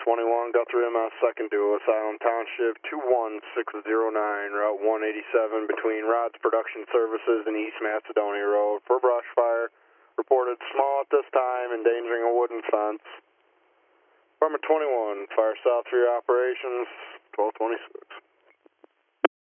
21, Guthrie MS, second duo, Asylum Township, 21609, Route 187, between Rod's Production Services and East Macedonia Road, for brush fire. Reported small at this time, endangering a wooden fence. Department 21, fire south for your operations, 1226.